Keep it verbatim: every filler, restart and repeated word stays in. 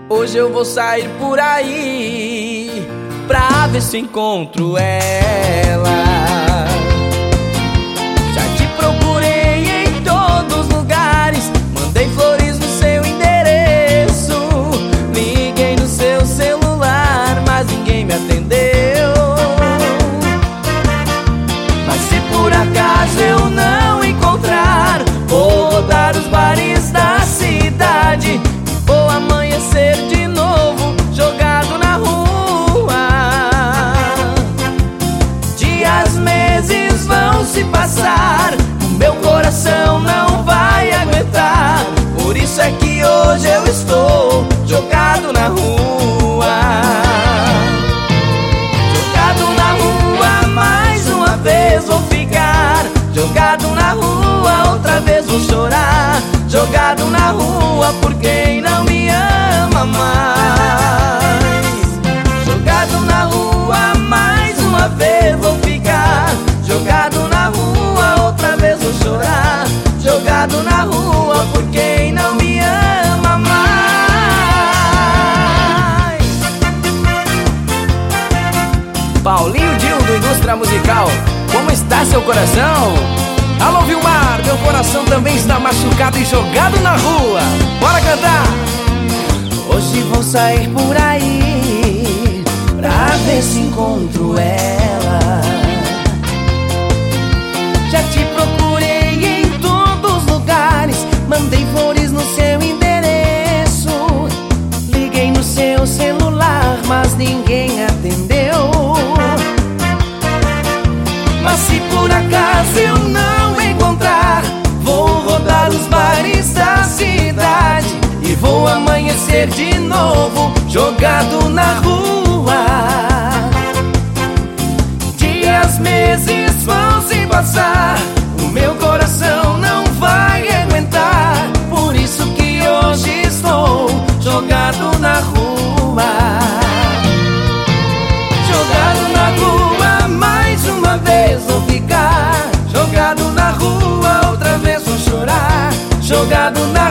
Hoje eu vou sair por aí pra ver se encontro ela. Já te procurei em todos os lugares, mandei flores no seu endereço, liguei no seu celular, mas ninguém me atendeu. Mas se por acaso eu não encontrar, vou rodar os bares da cidade, vou amanhecer de novo jogado na rua. Dias, meses vão se passar, o meu coração não vai aguentar. Por isso é que hoje eu estou jogado na rua. Jogado na rua, mais uma vez vou ficar. Jogado na rua, outra vez vou chorar. Jogado na rua por quem não me ama mais. Jogado na rua, mais uma vez vou ficar. Jogado na rua, outra vez vou chorar. Jogado na rua por quem não me ama mais. Paulinho Dil, do Indústria Musical, como está seu coração? Alô, Vilmar, meu coração também está machucado e jogado na rua. Bora cantar! Hoje vou sair por aí pra ver se encontro ela. Já te procurei em todos os lugares, mandei flores no seu endereço, liguei no seu celular, mas ninguém atendeu. Mas se por acaso eu não encontrar, vou rodar os bares da cidade e vou amanhecer de novo jogado na rua. Dias, meses vão se passar, o meu coração não vai aguentar. Por isso que hoje estou jogado na rua. Jogado na rua, mais uma vez vou ficar. Jogado na rua, outra vez vou chorar. Jogado na